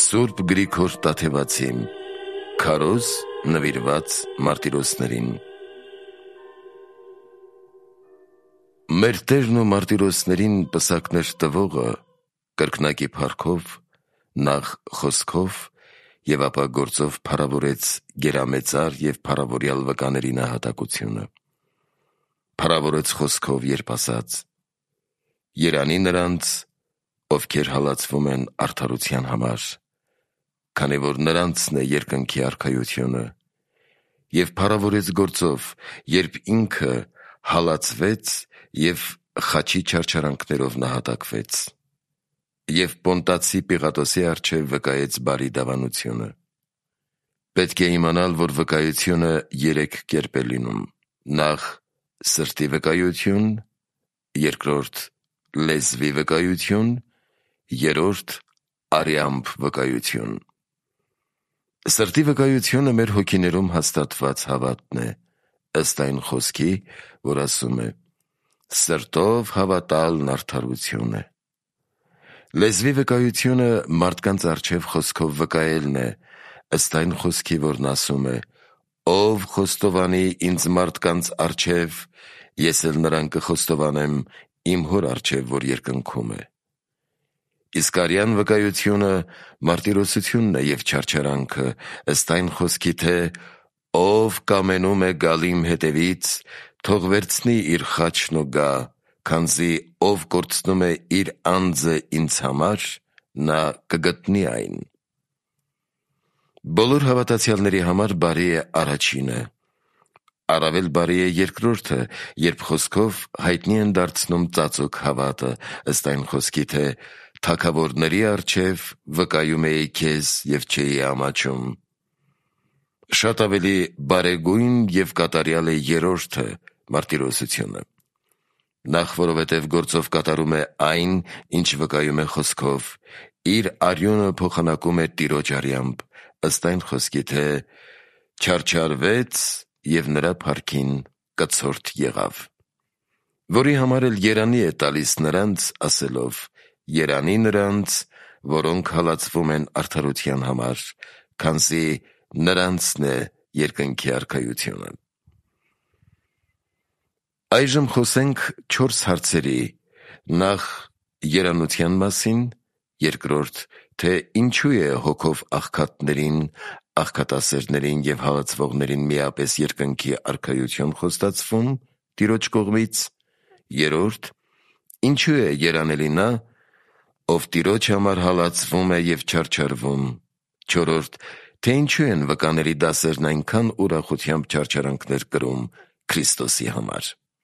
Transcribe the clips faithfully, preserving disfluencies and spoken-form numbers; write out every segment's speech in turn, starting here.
Սուրբ Գրիգոր Տաթևացին Քարոզ նվիրված մարտիրոսներին։ Մեր Տերն ու մարտիրոսներին պսակներ տվողը կրկնակի փառքով, նախ խոսքով և ապա գործով փառավորեց գերամեծար և փառավորյալ վկաների նահատակությունը։ Փառավորեց խոսքով, երբ ասաց. «Երանի նրանց, ովքեր հալածվում են արդարության համար, քանի որ նրանցն է երկնքի արքայությունը, և փառավորեց գործով, երբ ինքը հալածվեց և խաչի չարչարանքներով նահատակվեց, և Պոնտացի Պիղատոսի առջև վկայեց բարի դավանությունը։ Պետք է իմանալ, որ վկայությունը երեք կերպ է լինում. նախ սրտի վկայություն, երկրորդ լեզվի վկայություն, երրորդ արյամբ վկայություն։ Սրտի վկայությունը մեր հոգիներում հաստատված հավատն է, ըստ այն խոսքի, որ ասում է. «Սրտով հավատալն արդարություն է»։ Լեզվի վկայությունը մարդկանց առջև խոսքով վկայելն է, ըստ այն խոսքի, որն ասում է. «Ով խոստովանի ինձ մարդկանց առջև, ես էլ նրան կխոստովանեմ իմ հոր առջև, որ երկնքում է»։ Իսկ արյան վկայությունը մարտիրոսությունն է և չարչարանքը, ըստ այն խոսքի, թե «Ով կամենում է գալ իմ հետևից, թող վերցնի իր խաչն ու գա, քանզի ով կորցնում է իր անձը ինձ համար, նա կգտնի այն»։ Բոլոր հավատացյալների համար բարի է առաջինը, առավել բարի է երկրորդը, երբ խոսքով հայտնի են դարձնում ծածուկ հավատը, ըստ այն խոսքի, թե «Թագավորների առջև վկայում էի քեզ և չէի ամաչում»։ Շատ ավելի բարեգույն և կատարյալ է երրորդը՝ մարտիրոսությունը։ Նախ, որովհետև գործով կատարում է այն, ինչ վկայում է խոսքով, իր արյունը փոխանակում է Տիրոջ արյամբ, ըստ այն խոսքի, թե «չարչարվեց և նրա փառքին կցորդ եղավ», որի համար էլ երանի է տալիս նրանց, ասելով. «Երանի նրանց, որոնք հալածվում են արդարության համար, քանզի նրանցն է երկնքի արքայությունը»։ Այժմ խոսենք չորս հարցերի. նախ երանության մասին, երկրորդ, թե ինչու է հոգով աղքատներին, աղքատասերներին և հալածվողներին միապես երկնքի արքայություն խոստացվում Տիրոջ կողմից, երրորդ, ինչու է երանելի նա, ով Տիրոջ համար հալածվում է և չարչարվում, չորրորդ, թե ինչու են վկաների դասերն այնքան ուրախությամբ չարչարանքներ կրում Քրիստոսի համար։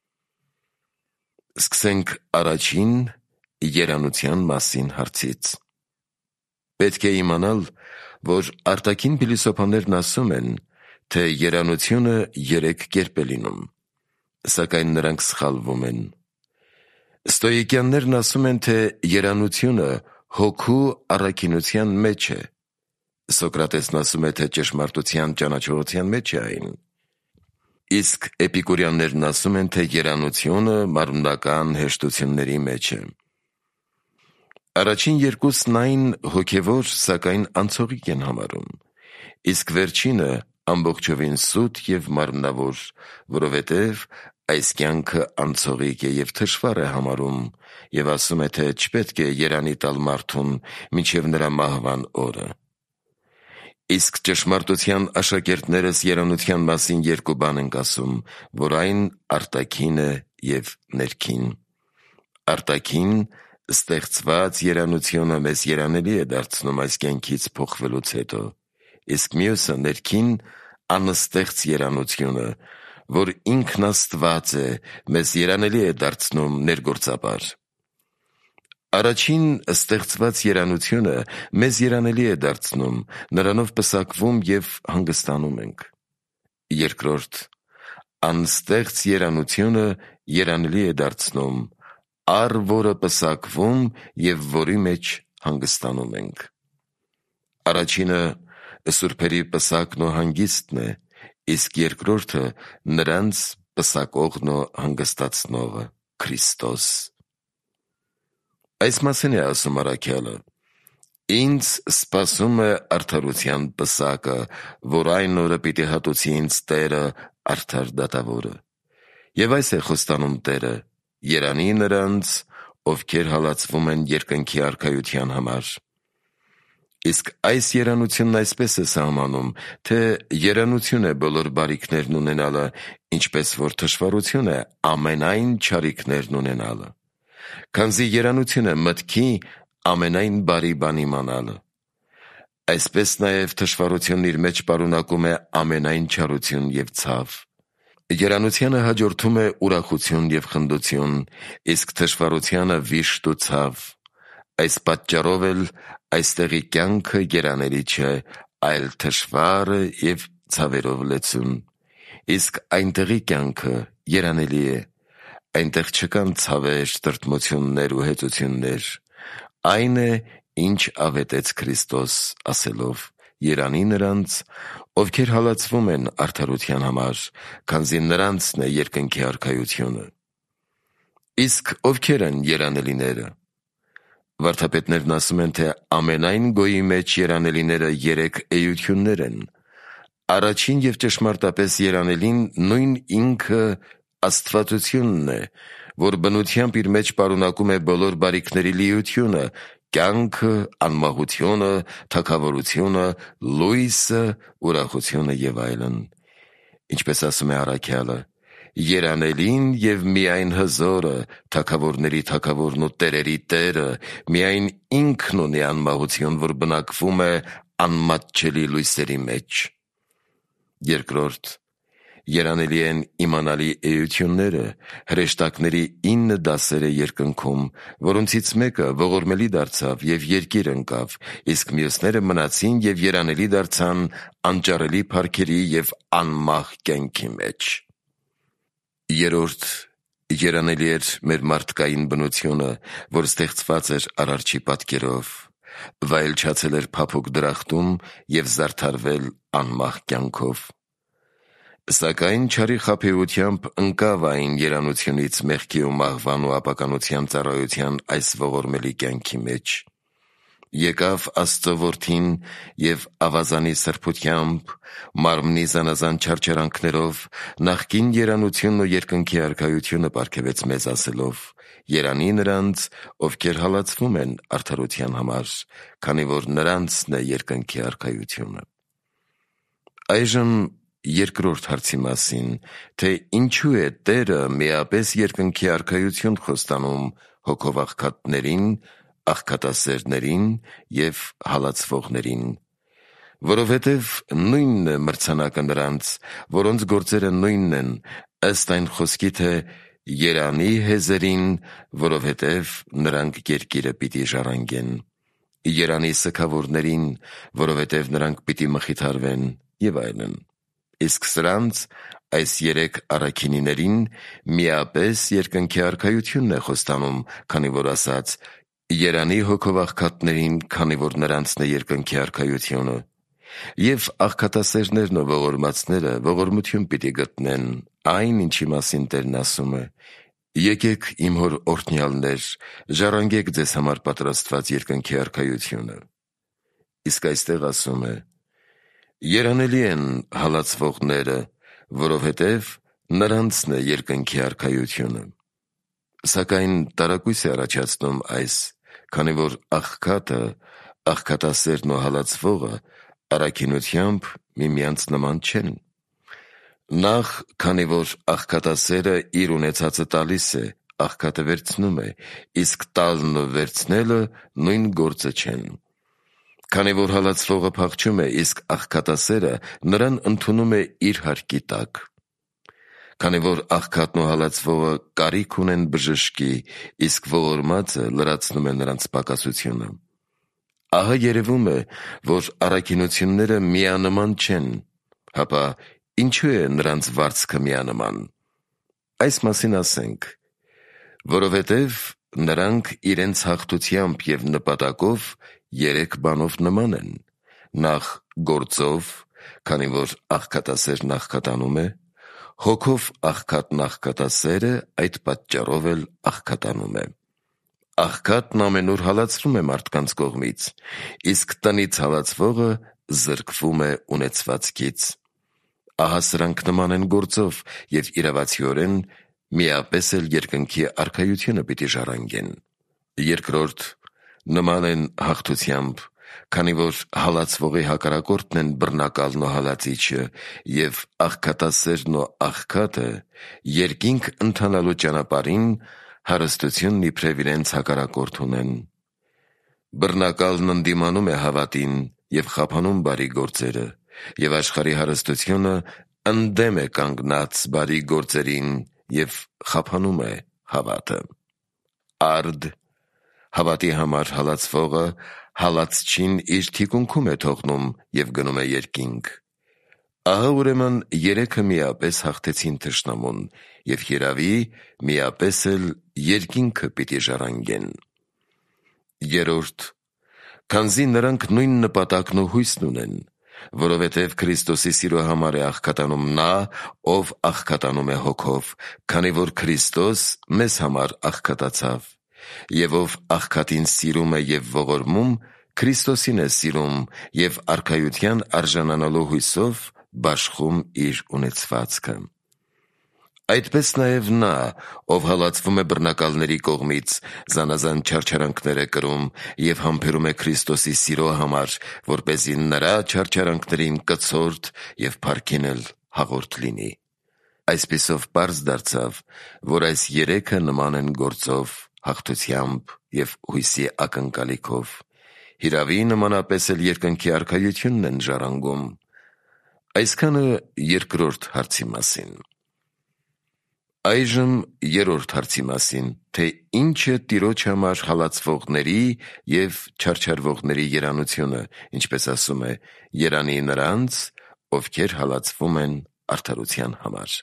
Սկսենք առաջին երանության մասին հարցից։ Պետք է իմանալ, որ արտաքին փիլիսոփաներն ասում են, թե երանությունը երեք կերպ է լինում, սակայն նրանք սխալվում են։ Ստոիկյաններն ասում են, թե երանությունը հոգու առաքինության մեջ է, Սոկրատեսն ասում է, թե ճշմարտության ճանաչողության մեջ է այն, իսկ էպիկուրյաններն ասում են, թե երանությունը մարմնական հեշտությունների մեջ է։ Առաջին երկուսն այն հոգևոր, սակայն անցողիկ են համարում, իսկ վերջինը ամբողջովին սուտ և մարմնավոր, որովհետև այս կյանքը անցողիկ է և թշվառ է համարում և ասում է, թե չպետք է երանի տալ մարդուն մինչև նրա մահվան օրը։ Իսկ ճշմարտության աշակերտներս երանության մասին երկու բան ենք ասում, որ այն արտաքին է և ներքին։ Արտաքին ստեղծված երանությունը մեզ երանելի է դարձնում այս կյանքից փոխվելուց հետո, իսկ մյուսը ներքին անստեղծ երանությունը, որ ինքն Աստված է, մեզ երանելի է դարձնում ներգործաբար։ Առաջին ստեղծված երանությունը մեզ երանելի է դարձնում, նրանով պսակվում և հանգստանում ենք։ Երկրորդ, անստեղծ երանությունը երանելի է դարձնում, առ որը պսակվում և որի մեջ հանգստանում ենք։ Առաջինը սուրբերի պսակն ու հանգիստն է, իսկ երկրորդը նրանց պսակողն ու հանգստացնողը՝ Քրիստոս։ Այս մասին է ասում առաքյալը. Ինձ սպասում է արդարության պսակը, որ այն օրը պիտի հատուցի ինձ Տերը արդար դատավորը։ Եվ այս է խոստանում Տերը. երանի նրանց, ովքեր հալածվում են երկնքի արքայության համար։ Իսկ այս երանությունն այսպես է սահմանում, թե երանություն է բոլոր բարիքներն ունենալը, ինչպես որ թշվառություն է ամենայն չարիքներն ունենալը։ Քանզի երանություն է մտքի ամենայն բարի բան իմանալը։ Այսպես նաև թշվառությունն իր մեջ պարունակում է ամենայն չարություն և ցավ։ Երանությանը հաջորդում է ուրախություն և խնդություն, իսկ թշվառությանը վիշտ ու ցավ։ Այս պատճառով էլ այստեղի կյանքը երանելի չէ, այլ թշվառ է և ցավերով լեցուն, իսկ այնտեղի կյանքը երանելի է։ Այնտեղ չկան ցավեր, տրտմություններ ու հեծություններ։ Այն է, ինչ ավետեց Քրիստոս, ասելով. երանի նրանց, ովքեր հալածվում են արդարության համար, քանզի նրանցն է երկնքի արքայությունը։ Իսկ ովքեր են երանելիները։ Վարդապետներն ասում են, թե ամենայն գոյի մեջ երանելիները երեք էություններ են։ Առաջին և ճշմարտապես երանելին նույն ինքը աստվածությունն է, որ բնությամբ իր մեջ պարունակում է բոլոր բարիքների լիությունը, կյանքը, անմահությունը, թագավորությունը, լույսը, ուրախությունը և այլն։ Ինչպես ասում է առաքյալը. երանելին և միայն հզորը, թագավորների թագավորն ու տերերի Տերը, միայն ինքն ունի անմահություն, որ բնակվում է անմատչելի լույսերի մեջ։ Երկրորդ, երանելի են իմանալի էությունները, հրեշտակների ինը դասերը երկնքում, որոնցից մեկը ողորմելի դարձավ և երկիր ընկավ, իսկ մյուսները մնացին և երանելի դարձան անճարելի փառքերի և անմահ կյանքի մեջ։ Երրորդ, երանելի էր մեր մարդկային բնությունը, որ ստեղծված էր Արարչի պատկերով, վայելչացել էր փափուկ դրախտում և զարդարվել անմահ կյանքով։ Սակայն չարի խաբեությամբ ընկավ այն երանությունից մեղքի ու մահվան ու ապականության ծառայության այս ողորմելի կյանքի մեջ։ Եկավ Աստծո Որդին և ավազանի սրբությամբ, մարմնի զանազան չարչարանքներով նախկին երանությունն ու երկնքի արքայությունը պարգևեց մեզ, ասելով. երանի նրանց, ովքեր հալածվում են արդարության համար, քանի որ նրանցն է երկնքի արքայությունը։ Այժմ երկրորդ հարցի մասին, թե ինչու է Տերը միապես երկնքի արքայություն խոստանում հոգով աղքատներին, աղքատասերներին և հալածվողներին։ Որովհետև նույնն է մրցանակը նրանց, որոնց գործերը նույնն են, ըստ այն խոսքի, թե երանի հեզերին, որովհետև նրանք երկիրը պիտի ժառանգեն, երանի սգավորներին, որովհետև նրանք պիտի մխիթարվեն և այլն։ Իսկ սրանց, այս երեք առաքինիներին, միապես երկնքի արքայությունն է խոստանում, քանի որ ասաց. երանի հոգով աղքատներին, քանի որ նրանցն է երկնքի արքայությունը։ Եվ աղքատասերներն ու ողորմածները ողորմություն պիտի գտնեն այն, ինչի մասին Տերն ասում է. եկեք իմ հոր օրհնյալներ, ժառանգեք ձեզ համար պատրաստված երկնքի արքայությունը։ Իսկ այստեղ ասում է. երանելի են հալածվողները, որովհետև նրանցն է երկնքի արքայությունը։ Սակայն տարակույս է առաջացնում այս, քանի որ աղքատը, աղքատասերն ու հալածվողը առաքինությամբ միմյանց նման չեն։ Նախ, քանի որ աղքատասերը իր ունեցածը տալիս է, աղքատը վերցնում է, իսկ տալն ու վերցնելը նույն գործը չեն։ Քանի որ հալածվողը փախչում է, իսկ աղքատասերը նրան ընդունում է իր հարկի տակ։ Քանի որ աղքատն ու հալածվողը կարիք ունեն բժշկի, իսկ ողորմածը լրացնում է նրանց պակասությունը։ Ահա երևում է, որ առաքինությունները միանման չեն, հապա ինչու է նրանց վարձքը միանման։ Այս մասին ասենք. որովհետև նրանք իրենց հաղթությամբ և նպատակով երեք բանով նման են. նախ գործով, քանի որ աղքատասերն աղքատանում է, հոգով աղքատն աղքատասերը այդ պատճառով էլ աղքատանում է։ Աղքատն ամենուր հալածվում է մարդկանց կողմից, իսկ տնից հալածվողը զրկվում է ունեցվածքից։ Ահա սրանք նման են գործով և իրավացիորեն միապես էլ երկնքի արքայությունը պիտի ժառանգեն։ Երկրորդ, նման են հաղթությամբ, քանի որ հալածվողի հակառակորդն են բռնակալն ու հալածիչը, և աղքատասերն ու աղքատը երկինք ընթանալու ճանապարհին հարստությունն իբրև իրենց հակառակորդ ունեն։ Բռնակալն ընդդիմանում է հավատին և խափանում բարի գործերը, և աշխարհի հարստությունը ընդդեմ է կանգնած բարի գործերին և խափանում է հավատը։ Արդ, հավատի համար հալածվողը հալածչին իր թիկունքում է թողնում և գնում է երկինք։ Ահա ուրեմն երեքը միապես հաղթեցին թշնամուն և երավի միապես էլ երկինքը պիտի ժառանգեն։ Երրորդ, քանզի նրանք նույն նպատակն ու հույսն ունեն, որովհետև Քրիստոսի սիրո համար է աղքատանում նա, ով աղքատանում է հոգով, քանի որ Քրիստոս մեզ համար աղքատացավ, և ով աղքատին սիրում է և ողորմում, Քրիստոսին է սիրում և արքայության արժանանալու հույսով բաշխում իր ունեցվածքը։ Այդպես նաև նա, ով հալածվում է բռնակալների կողմից, զանազան չարչարանքներ է կրում և համբերում է Քրիստոսի սիրո համար, որպեսզի նրա չարչարանքներին կցորդ և փառքին էլ հաղորդ լինի։ Այսպիսով պարզ դարձավ, որ այս երեքը նման են գործով, հաղթությամբ և հույսի ակնկալիքով, հիրավի նմանապես էլ երկնքի արքայությունն են ժառանգում։ Այսքանը երկրորդ հարցի մասին։ Այժմ երրորդ հարցի մասին, թե ինչ է Տիրոջ համար հալածվողների և չարչարվողների երանությունը, ինչպես ասում է, երանի նրանց, ովքեր հալածվում են արդարության համար։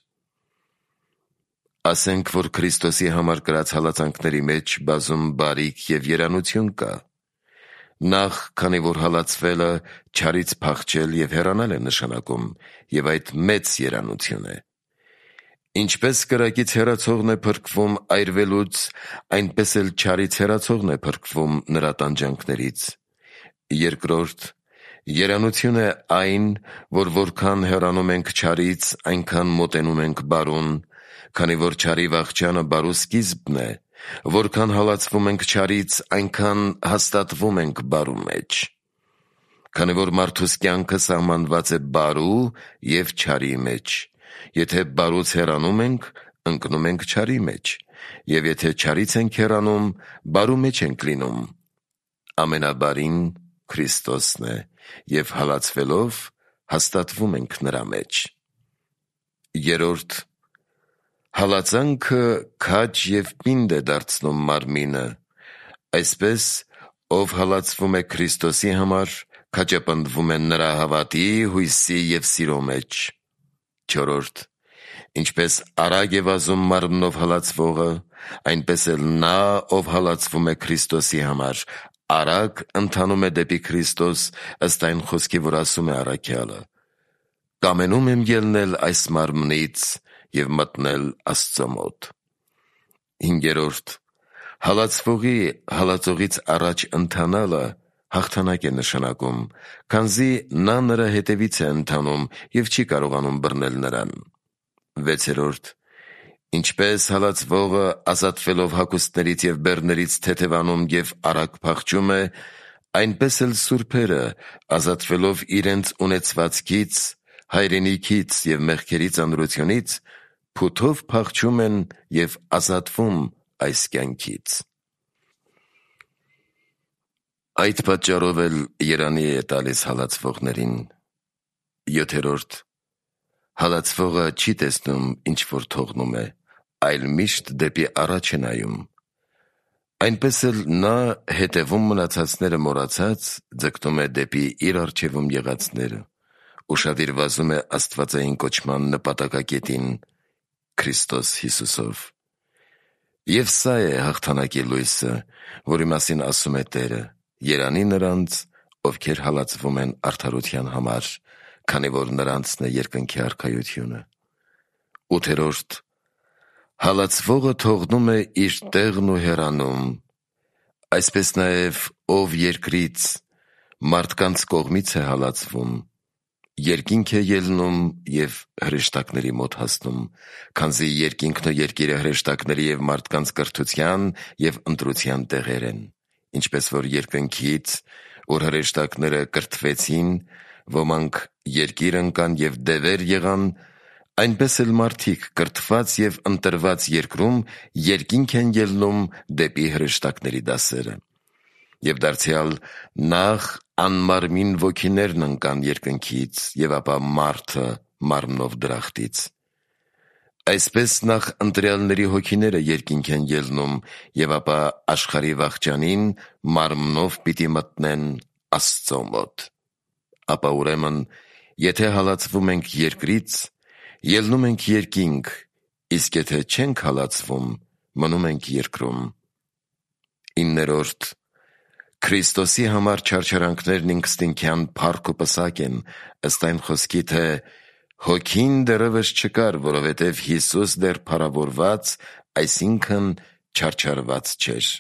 Ասենք, որ Քրիստոսի համար կրած հալածանքների մեջ բազում բարիք և երանություն կա։ Նախ, քանի որ հալածվելը չարից փախչել և հեռանալ է նշանակում, և այդ մեծ երանություն է։ Ինչպես կրակից հեռացողն է փրկվում այրվելուց, այնպես էլ չարից հեռացողն է փրկվում նրա տանջանքներից։ Երկրորդ, երանություն է այն, որ որքան հեռանում ենք չարից, այնքան մոտենում ենք բարուն, քանի որ չարի վախճանը բարու սկիզբն է, որքան հալածվում ենք չարից, այնքան հաստատվում ենք բարու մեջ։ Քանի որ մարդուս կյանքը սահմանված է բարու և չարի մեջ, եթե բարուց հեռանում ենք, ընկնում ենք չարի մեջ, և եթե չարից ենք հեռանում, բարու մեջ ենք լինում։ Ամենաբարին Քրիստոսն է, և հալածվելով հաստատվում ենք նրա մեջ։ Երրորդ, հալածանքը քաջ և պինդ է դարձնում մարմինը, այսպես, ով հալածվում է Քրիստոսի համար, քաջապնդվում է նրա հավատի, հույսի և սիրո մեջ։ Չորրորդ, ինչպես արագ է վազում մարմնով հալածվողը, այնպես էլ նա, ով հալածվում է Քրիստոսի համար, արագ ընթանում է դեպի Քրիստոս, ըստ այն խոսքի, որ ասում է առաքյալը. «Կամենում եմ ելնել այս մարմնից և մտնել Աստծո մոտ»։ Հինգերորդ, հալածվողի հալածողից առաջ ընթանալը հաղթանակ է նշանակում, քանզի նա նրա հետևից է ընթանում և չի կարողանում բռնել նրան։ Վեցերորդ, ինչպես հալածվողը ազատվելով հագուստներից և բեռներից թեթևանում և արագ փախչում է, այնպես էլ սուրբերը, ազատվելով իրենց ունեցվածքից, հայրենիքից և մեղքերի ծանրությունից, փութով փախչում են և ազատվում այս կյանքից։ Այդ պատճառով էլ երանի է տալիս հալածվողներին։ Յոթերորդ, հալածվողը չի տեսնում, ինչ որ թողնում է, այլ միշտ դեպի առաջ է նայում։ Այնպես էլ նա, հետևում մնացածները մոռացած, ձգտում է դեպի իր առջևում եղածները, ուշադիր վազում է աստվածային կոչման նպատակակետին՝ Քրիստոս Հիսուսով։ Եվ սա է հաղթանակի լույսը, որի մասին ասում է Տերը. «Երանի նրանց, ովքեր հալածվում են արդարության համար, քանի որ նրանցն է երկնքի արքայությունը»։ Ութերորդ, հալածվողը թողնում է իր տեղն ու հեռանում, Այսպես նաև ով երկրից մարդկանց կողմից է հալածվում, երկինք է ելնում և հրեշտակների մոտ հասնում, քանզի երկինքն ու երկիրը հրեշտակների և մարդկանց կրթության և ընտրության տեղեր են, ինչպես որ երկնքից, որ հրեշտակները կրթվեցին, ոմանք երկիր ընկան և դևեր եղան, այնպես էլ մարդիկ կրթված և ընտրված երկրում երկինք են ելնում դեպի հրեշտակների դասերը։ Եվ դարձյալ նախ անմարմին ոգիներն ընկան երկնքից, և ապա մարդը մարմնով դրախտից։ Այսպես նախ ընտրյալների հոգիները երկինք են ելնում, և ապա աշխարհի վախճանին մարմնով պիտի մտնեն Աստծո մոտ։ Ապա ուրեմն, եթե հալածվում ենք երկրից, ելնում ենք երկինք, իսկ եթե չենք հալածվում, մնում ենք երկրում։ Իններորդ. Քրիստոսի համար չարչարանքներն ինքնըստինքյան փառք ու պսակ են, ըստ այն խոսքի, թե հոգին դեռևս չկար, որովհետև Հիսուս դեռ փառավորված, այսինքն չարչարված չէր։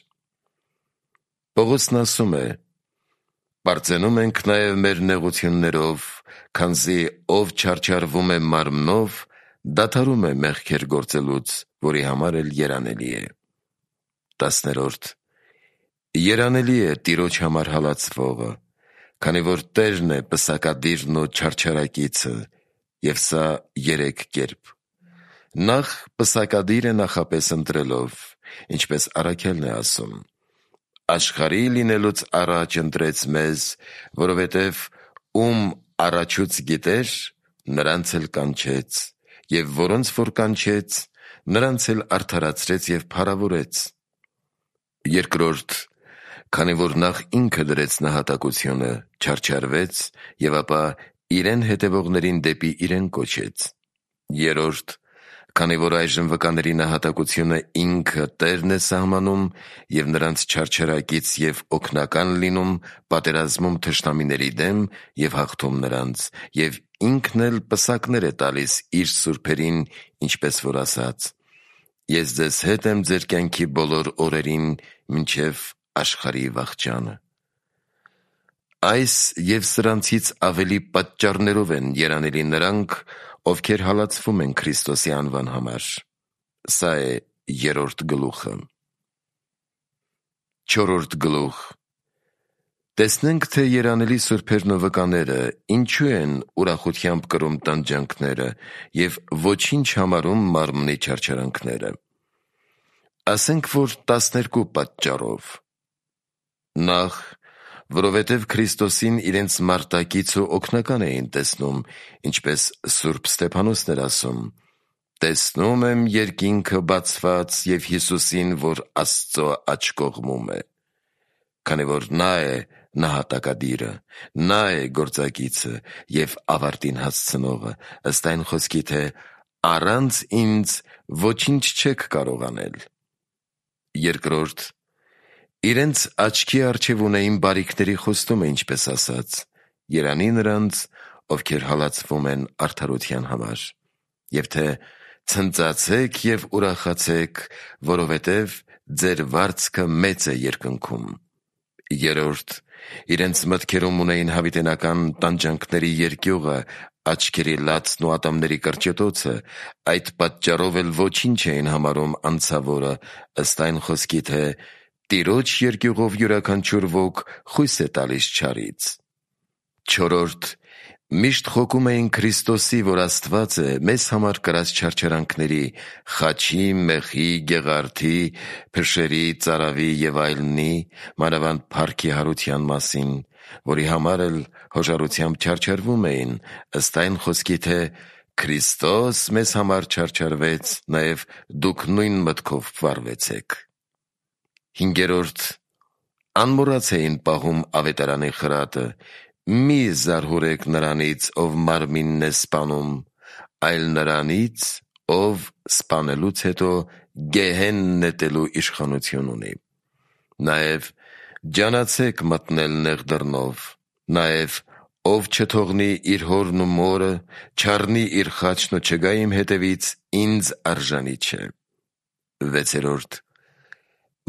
Պողոսն ասում է. «Պարծենում ենք նաև մեր նեղություններով, քանզի ով չարչարվում է մարմնով, դադարում է մեղքեր գործելուց, որի համար էլ երանելի է»։ Տասներորդ. Երանելի է Տիրոջ համար հալածվողը, քանի որ Տերն է պսակադիրն ու չարչարակիցը, և սա երեք կերպ. նախ պսակադիր է նախապես ընտրելով, ինչպես Առաքյալն է ասում. «Աշխարհի լինելուց առաջ ընտրեց մեզ, որովհետև ում առաջուց գիտեր, նրանց էլ կանչեց, և որոնց որ կանչեց, նրանց էլ արդարացրեց և փառավորեց»։ Երկրորդ. քանի որ նախ ինքը դրեց նահատակությունը, չարչարվեց, և ապա իրեն հետևողներին դեպի իրեն կոչեց։ Երրորդ. քանի որ այժմ վկաների նահատակությունը ինքը Տերն է սահմանում և նրանց չարչարակից և օգնական լինում պատերազմում թշնամիների դեմ և հաղթում նրանց, և ինքն էլ պսակներ է տալիս իր սուրբերին, ինչպես որ ասաց. «Ես ձեզ հետ եմ ձեր կյանքի բոլոր օրերին, մինչև աշխարհի վախճանը»։ Այս և սրանցից ավելի պատճառներով են երանելի նրանք, ովքեր հալածվում են Քրիստոսի անվան համար։ Սա է երրորդ գլուխը։ Չորրորդ գլուխ. Տեսնենք, թե երանելի սուրբերն ու վկաները ինչու են ուրախությամբ կրում տանջանքները և ոչինչ համարում մարմնի չարչարանքները։ Ասենք, որ տասներկու պատճառով. Նախ, որովհետև Քրիստոսին իրենց մարտակից ու օգնական էին տեսնում, ինչպես Սուրբ Ստեփանոսն էր ասում. «Տեսնում եմ երկինքը բացված և Հիսուսին, որ Աստծո աջ կողմում է»։ Քանի որ նա է նահատակադիրը, նա է գործակիցը և ավարտին հասցնողը, ըստ այն խոսքի, թե «Առանց ինձ ոչինչ չեք կարող անել»։ Երկրորդ. իրենց աչքի առջև ունեին բարիքների խոստումը, ինչպես ասաց. «Երանի նրանց, ովքեր հալածվում են արդարության համար», և թե «Ցնծացեք և ուրախացեք, որովհետև ձեր վարձքը մեծ է երկնքում»։ Երրորդ. իրենց մտքերում ունեին հավիտենական տանջանքների երկյուղը, աչքերի լացն ու ատամների կրճտոցը, այդ պատճառով էլ ոչինչ էին համարում անցավորը, ըստ այն խոսքի, թե «Տիրոջ երկյուղով յուրաքանչյուր ոք խույս է տալիս չարից»։ Չորրորդ. միշտ խոկում էին Քրիստոսի, որ Աստված է, մեզ համար կրած չարչարանքների, խաչի, մեխի, գեղարդի, փշերի, ծարավի և այլնի, մանավանդ փառքի հարության մասին, որի համար էլ հոժարությամբ չարչարվում էին, ըստ այն խոսքի, թե «Քրիստոս մեզ համար չարչարվեց, նաև դուք նույն մտքով վարվեցեք»։ Հինգերորդ. անմոռաց էին պահում ավետարանի խրատը. «Մի զարհուրեք նրանից, ով մարմինն է սպանում, այլ նրանից, ով սպանելուց հետո գեհեն նետելու իշխանություն ունի»։ Նաև «Ջանացեք մտնել նեղ դռնով», նաև «Ով չթողնի իր հորն ու մորը, չառնի իր խաչն ու չգա իմ հետևից, ինձ արժանի չէ»։ Վեցերորդ.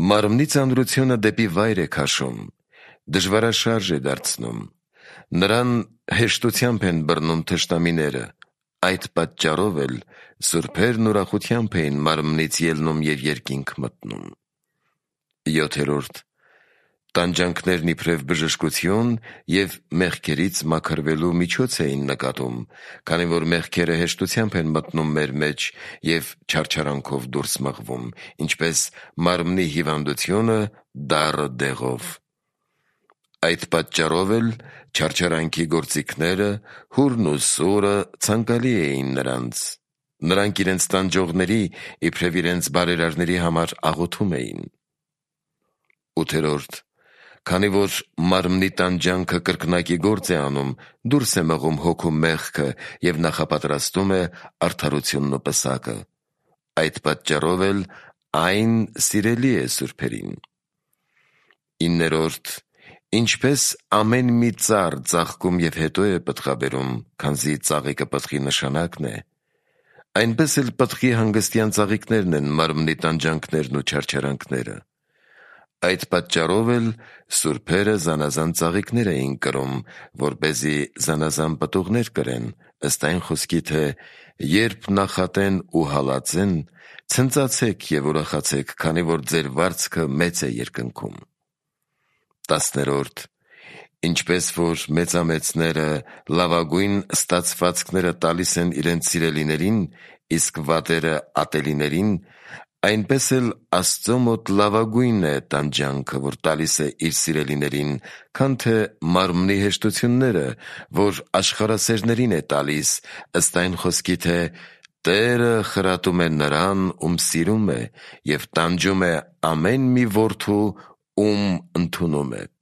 Մարմնի ծանրությունը դեպի վայր է քաշում, դժվարաշարժ է դարձնում, նրան հեշտությամբ են բռնում թշնամիները, այդ պատճառով էլ սուրբերն ուրախությամբ էին մարմնից ելնում և երկինք մտնում։ Յոթերորդ. Տանջանքներն իբրև բժշկություն և մեղքերից մաքրվելու միջոց էին նկատում, քանի որ մեղքերը հեշտությամբ են մտնում մեր մեջ և չարչարանքով դուրս մղվում, ինչպես մարմնի հիվանդությունը դառը դեղով։ Այդ պատճառով էլ չարչարանքի գործիքները, հուրն ու սուրը ցանկալի էին նրանց։ Նրանք իրենց տանջողների, իբրև իրենց բարերարների համար աղոթում էին։ Ութերորդ. Քանի որ մարմնի տանջանքը կրկնակի գործ է անում, դուրս է մղում հոգու մեղքը և նախապատրաստում է արդարությունն ու պսակը, այդ պատճառով էլ այն սիրելի է սուրբերին։ Իններորդ. Ինչպես ամեն մի ծառ ծաղկում և հետո է պտղաբերում, քանզի ծաղիկը պտղի նշանակն է, այնպես էլ պտղի հանգստյան ծաղիկներն են մարմնի տանջանքներն ու չարչարանքները։ Այդ պատճառով էլ սուրբերը զանազան ծաղիկներ էին կրում, որպեսզի զանազան պտուղներ կրեն, ըստ այն խոսքի, թե երբ նախատեն ու հալածեն, ցնծացեք և ուրախացեք, քանի որ ձեր վարձքը մեծ է երկնքում։ Տասներորդ. Ինչպես որ մեծամեծները լավագույն ստացվածքները տալիս են իրենց սիրելիներին, իսկ վատերը ատելիներին, այնպես էլ Աստծո մոտ լավագույն է տանջանքը, որ տալիս է իր սիրելիներին, քան թե մարմնի հեշտությունները, որ աշխարհասերներին է տալիս, ըստ այն խոսքի, թե Տերը խրատում է նրան, ում սիրում է, և տանջում է ամեն մի որդու, ում ընդունում է։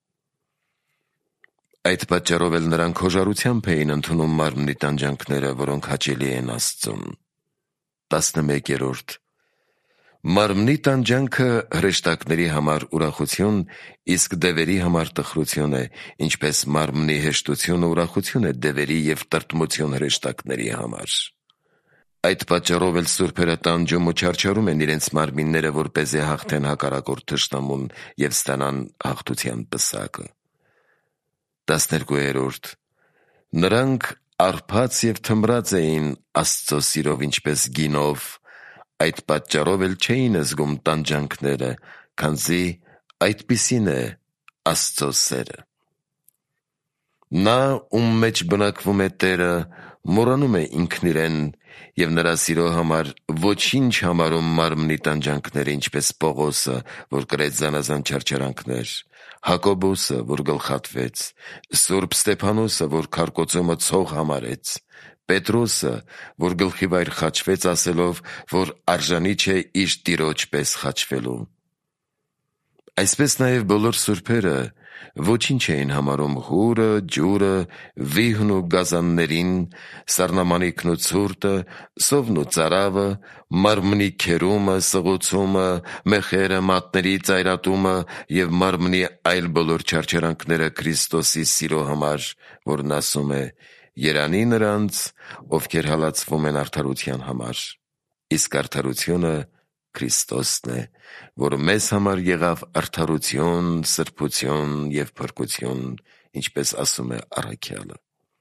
Այդ պատճառով էլ նրանք հոժարությամբ էին ընդունում մարմնի տանջանքները, որոնք հաճելի են Աստծուն։ Տասնմեկերորդ. Մարմնի տանջանքը հրեշտակների համար ուրախություն, իսկ դևերի համար տխրություն է, ինչպես մարմնի հեշտությունը ուրախություն է դևերի և տրտմություն հրեշտակների համար։ Այդ պատճառով էլ սուրբերը տանջում ու չարչարում են իրենց մարմինները, որպեսզի հաղթեն հակառակորդ թշնամուն և ստանան հաղթության պսակը։ Տասներկուերորդ. Նրանք արբած և թմրած էին Աստծո սիրով ինչպես գինով, այդ պատճառով էլ չէին զգում տանջանքները, քանզի այդպիսին է Աստծո սերը։ Նա, ում մեջ բնակվում է Տերը, մոռանում է ինքն իրեն և նրա սիրո համար ոչինչ համարում մարմնի տանջանքները, ինչպես Պողոսը, որ կրեց զանազան չարչարանքներ, Հակոբոսը, որ գլխատվեց, Սուրբ Ստեփանոսը, որ քարկոծումը ցող համարեց, Պետրոսը, որ գլխիվայր խաչվեց, ասելով, որ արժանի չէ իր Տիրոջ պես խաչվելու։ Այսպես նաև բոլոր սուրբերը ոչինչ էին համարում հուրը, ջուրը, վիհն ու գազաններին, սառնամանիքն ու ցուրտը, սովն ու ծարավը, մարմնի քերումը, սղոցումը, մեխերը, մատների ծայրատումը և մարմնի այլ բոլոր չարչարանքները Քրիստոսի սիրո համար, որն ասում է. «Երանի նրանց, ովքեր հալածվում են արդարության համար», իսկ արդարությունը Քրիստոսն է, որ մեզ համար եղավ արդարություն, սրբություն և փրկություն, ինչպես ասում է առաքյալը։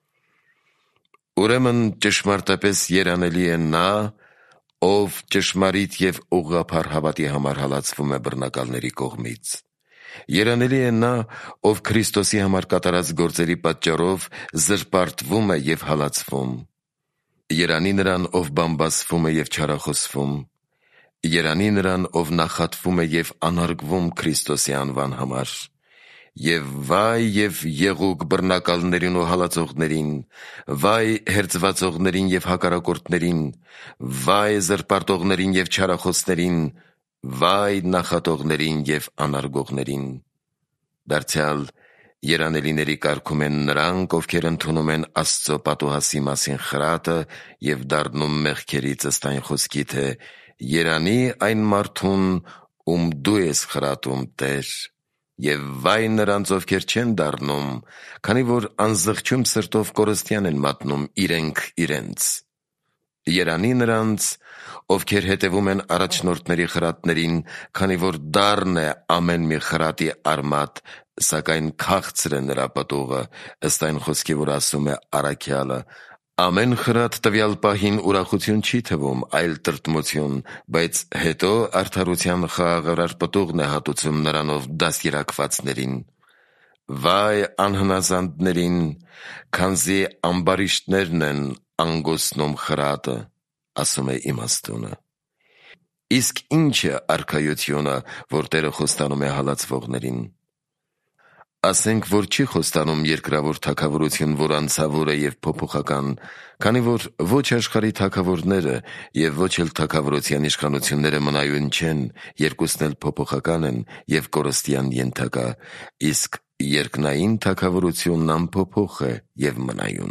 Ուրեմն ճշմարտապես երանելի է նա, ով ճշմարիտ և ուղղափառ հավատի համար հալածվում է բռնակալների կողմից։ Երանելի է նա, ով Քրիստոսի համար կատարած գործերի պատճառով զրպարտվում է և հալածվում։ Երանի նրան, ով բամբասվում է և չարախոսվում։ Երանի նրան, ով նախատվում է և անարգվում Քրիստոսի անվան համար։ Եվ վայ և եղուկ բռնակալներին ու հալածողներին, վայ հերձվածողներին և հակառակորդներին, վայ զրպարտողներին և չարախոսներին, վայ նախատողներին և անարգողներին։ Դարձյալ երանելիների կարգում են նրանք, ովքեր ընդունում են Աստծո պատուհասի մասին խրատը և դառնում մեղքերից, ըստ այն խոսքի, թե «Երանի այն մարդուն, ում դու ես խրատում, Տեր», և վայ նրանց, ովքեր չեն դառնում, քանի որ անզղջում սրտով կորստյան են մատնում իրենք իրենց։ Երանի նրանց, ովքեր հետևում են առաջնորդների խրատներին, քանի որ դառն է ամեն մի խրատի արմատ, սակայն քաղցր է նրա պտուղը, ըստ այն խոսքի, որ ասում է առաքյալը. ամեն խրատ տվյալ պահին ուրախություն չի թվում, այլ տրտմություն, բայց հետո արդարության խաղաղարար պտուղն է հատուցում նրանով դաստիարակվածներին։ Վայ անհնազանդներին, քանզի ամբարիշտներն են անգոսնում խրատը, ասում է իմաստունը։ Իսկ ինչ է արքայությունը, որ Տերը խոստանում է հալածվողներին։ Ասենք, որ չի խոստանում երկրավոր թագավորություն, որ անցավոր է և փոփոխական, քանի որ ոչ աշխարհի թագավորները և ոչ էլ թագավորության իշխանությունները մնայուն չեն, երկուսն էլ փոփոխական են և կորստյան ենթակա, իսկ երկնային թագավորությունն անփոփոխ է և մնայուն։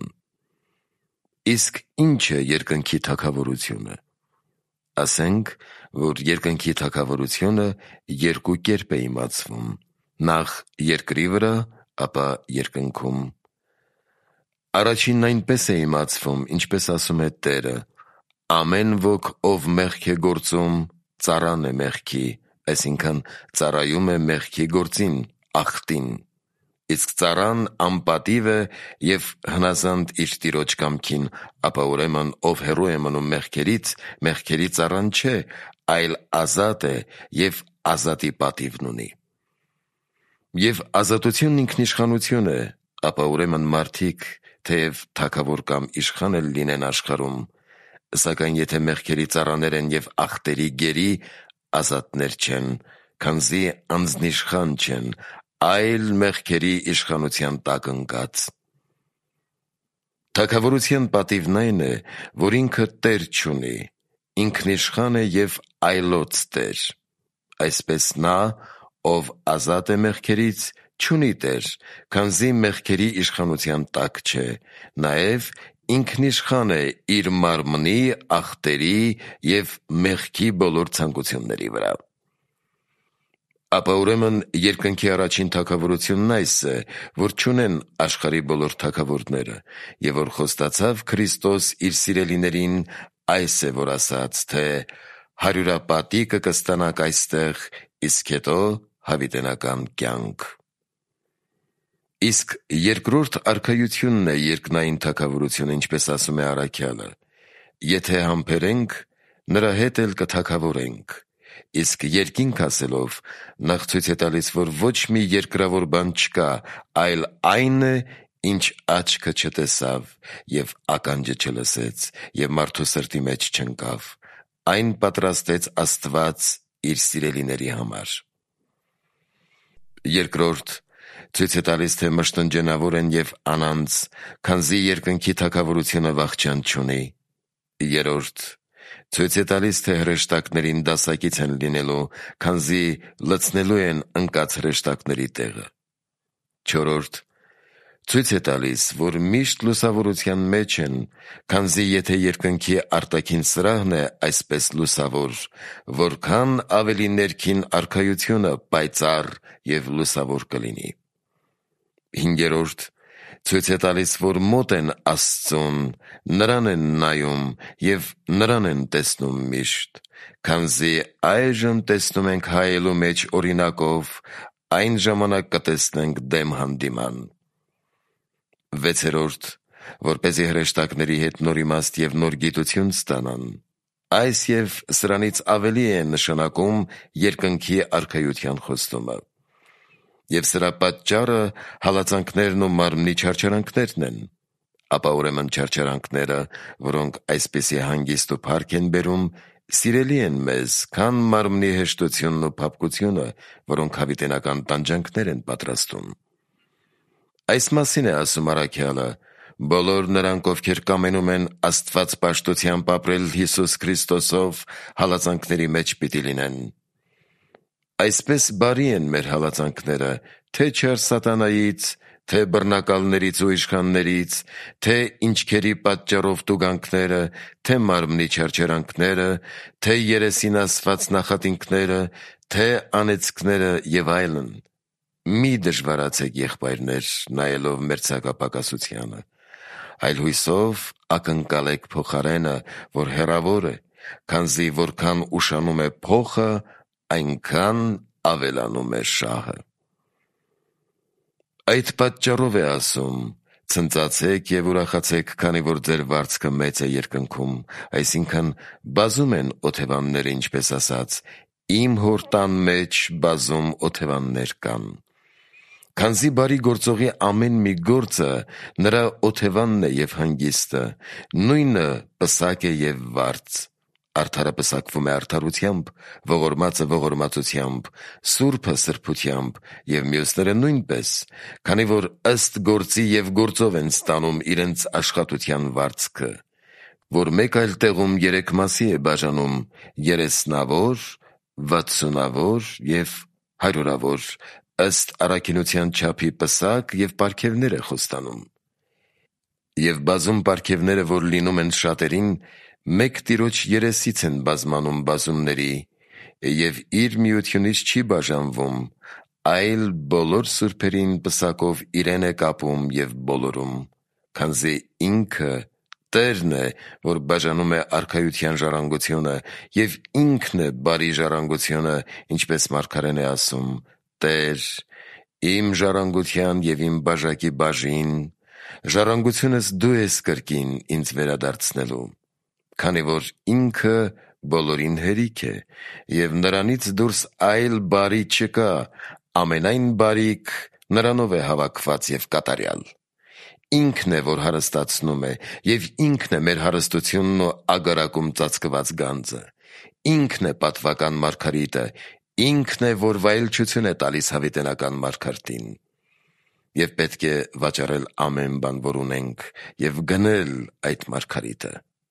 Իսկ ինչ է երկնքի թագավորությունը։ Ասենք, որ երկնքի թագավորությունը երկու կերպ է իմացվում. նախ երկրի վրա, ապա երկնքում։ Առաջինն այնպես է իմացվում, ինչպես ասում է Տերը. ամեն ոք, ով մեղք է գործում, ծառան է մեղքի, այսինքն ծառայում է մեղքի գործին, ախտին, իսկ ծառան անպատիվ է և հնազանդ իր տիրոջ կամքին, ապա ուրեմն ով հեռու է մնում մեղքերից, մեղքերի ծառան չէ, այլ ազատ է և ազատի պատիվն ունի։ Եվ ազատությունն ինքնիշխանություն է, ապա ուրեմն մարդիկ, թեև թագավոր կամ իշխան էլ լինեն աշխարհում, սակայն եթե մեղքերի ծառաներ են և ախտերի գերի, ազատներ չեն, քանզի անձնիշխան չեն, այլ մեղքերի իշխանության տակ ընկած։ Թագավորության պատիվն այն է, որ ինքը տեր չունի, ինքնիշխան է և այլոց տեր։ Այսպես նա, ով ազատ է մեղքերից, չունի տեր, քանզի մեղքերի իշխանության տակ չէ, նաև ինքնիշխան է իր մարմնի, ախտերի և մեղքի բոլոր ցանկությունների վրա։ Ապա ուրեմն երկնքի առաջին թագավորությունն այս է, որ չունեն աշխարհի բոլոր թագավորները, և որ խոստացավ Քրիստոս իր սիրելիներին, այս է, որ ասաց, թե հարյուրապատիկը կստանաք այստեղ, իսկ հետո հավիտենական կյանք։ Իսկ երկրորդ արքայությունն է երկնային թագավորությունը, ինչպես ասում է առաքյալը. եթե համբերենք, նրա հետ էլ կթագավորենք։ Իսկ երկինք ասելով, նախ ցույց է տալիս, որ ոչ մի երկրավոր բան չկա, այլ այն է, ինչ աչքը չտեսավ և ականջը չլսեց և մարդու սրտի մեջ չընկավ, այն պատրաստեց Աստված իր սիրելիների համար։ Երկրորդ, ցույց է տալիս, թե մշտնջենավոր են և անանց, քանզի երկնքի թագավորությունը վախճան չունի։ Երրորդ, ցույց է տալիս, թե հրեշտակներին դասակից են լինելու, քանզի լցնելու են ընկած հրեշտակների տեղը։ Չորրորդ, ցույց է տալիս, որ միշտ լուսավորության մեջ են, քանզի եթե երկնքի արտաքին սրահն է այսպես լուսավոր, որքան ավելի ներքին արքայությունը պայծառ և լուսավոր կլինի։ Հինգերորդ, ցույց է տալիս, որ մոտ են Աստծուն, նրան են նայում և նրան են տեսնում միշտ, քանզի այժմ տեսնում ենք հայելու մեջ օրինակով, այն ժամանակ կտեսնենք դեմ հանդիման։ Վեցերորդ, որպեսզի հրեշտակների հետ նոր իմաստ և նոր գիտություն ստանան։ Այս և սրանից ավելի է նշանակում երկնքի արքայության խոստումը։ Եվ սրա պատճառը հալածանքներն ու մարմնի չարչարանքներն են։ Ապա ուրեմն չարչարանքները, որոնք այսպիսի հանգիստ ու փառք են բերում, սիրելի են մեզ, քան մարմնի հեշտությունն ու փափկությունը, որոնք հավիտենական տանջանքներ են պատրաստում։ Այս մասին է ասում առաքյալը. բոլոր նրանք, ովքեր կամենում են աստվածպաշտությամբ ապրել Հիսուս Քրիստոսով, հալածանքների մեջ պիտի լինեն։ Այսպես բարի են մեր հալածանքները, թե չար սատանայից, թե բռնակալներից ու իշխաններից, թե ինչքերի պատճառով տուգանքները, թե մարմնի չարչարանքները, թե երեսին ասված նախատինքները, թե անեծքները և այլն։ Մի դժվարացեք, եղբայրներ, նայելով մեր ցանկապակասությանը։ այլ հույսով ակնկալեք փոխարենը, որ հեռավոր է, քանզի որքան ուշանում է փոխը, այնքան ավելանում է շահը։ Այդ պատճառով է ասում. ցնծացեք և ուրախացեք, քանի որ ձեր վարձքը մեծ է երկնքում, այսինքն բազում են օթևանները, ինչպես ասած, իմ հոր տան մեջ բազում օթևաններ կան։ Քանզի բարի գործողի ամեն մի գործը նրա օթևանն է և հանգիստը, նույնը պսակ է և վարձ։ Արդարը պսակվում է արդարությամբ, ողորմածը ողորմածությամբ, սուրբը սրբությամբ և մյուսները նույնպես, քանի որ ըստ գործի և գործով են ստանում իրենց աշխատության վարձքը, որ մեկ այլ տեղում երեք մասի է բաժանում՝ երեսնավոր, վաթսունավոր և հարյուրավոր, ըստ առաքինության չափի պսակ և պարգևներ է խոստանում։ Եվ բազում պարգևները, որ լինում են շատերին, մեկ Տիրոջ երեսից են բազմանում բազումների, և իր միությունից չի բաժանվում, այլ բոլոր սուրբերին պսակով իրեն է կապում և բոլորում, քանզի ինքը Տերն է, որ բաժանում է արքայության ժառանգությունը, և ինքն է բարի ժառանգությունը, ինչպես մարգարեն է ասում. «Տեր, իմ ժառանգության և իմ բաժակի բաժին, ժառանգությունս դու ես կրկին ինձ վերադարձնելու», քանի որ ինքը բոլորին հերիք է, և նրանից դուրս այլ բարի չկա, ամենայն բարիք նրանով է հավաքված և կատարյալ։ Ինքն է, որ հարստացնում է, և ինքն է մեր հարստությունն ու ագարակում ծածկված գանձը։ Ինքն է պատվական մարգարիտը, ինքն է, որ վայելչություն է տալիս հավիտենական մարգարտին։ Եվ պետք է վաճառել ամեն բան, որ ունենք, և գնել այդ մարգարիտը։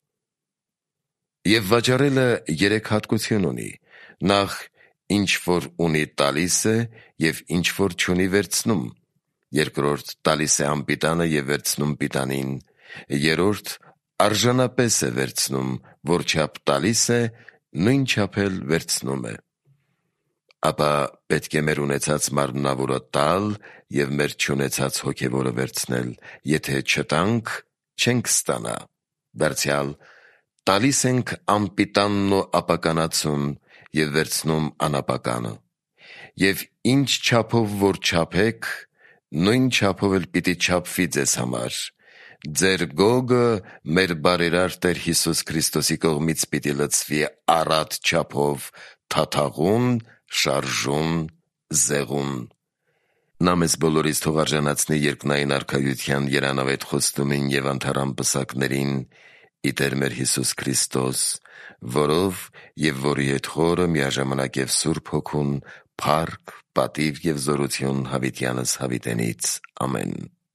Եվ վաճառելը երեք հատկություն ունի. նախ ինչ որ ունի տալիս է, և ինչ որ չունի վերցնում, երկրորդ տալիս է անպիտանը և վերցնում պիտանին, երրորդ արժանապես է վերցնում, որչափ տալիս է, նույնչափ էլ վերցնում է։ Ապա պետք է մեր ունեցած մարմնավորը տալ և մեր չունեցած հոգևորը վերցնել, եթե չտանք, չենք ստանա։ Դարձյալ տալիս ենք անպիտանն ու ապականացուն և վերցնում անապականը։ Եվ ինչ չափով որ չափեք, նույն չափով էլ պիտի չափվի ձեզ համար։ Ձեր գոգը մեր բարերար Տեր Հիսուս Քրիստոսի կողմից պիտի լցվի առատ չափով, թաթաղուն, շարժուն, զեղուն։ Նա մեզ բոլորիս թող արժանացնի երկնային արքայության երանավետ խոստումին և անթառամ պսակներին, ի Տեր մեր Հիսուս Քրիստոս, որով և որի հետ խորը միաժամանակ և Սուրբ Հոգուն, փառք, պատիվ և զորություն հավիտյանս հավիտենից։ Ամեն։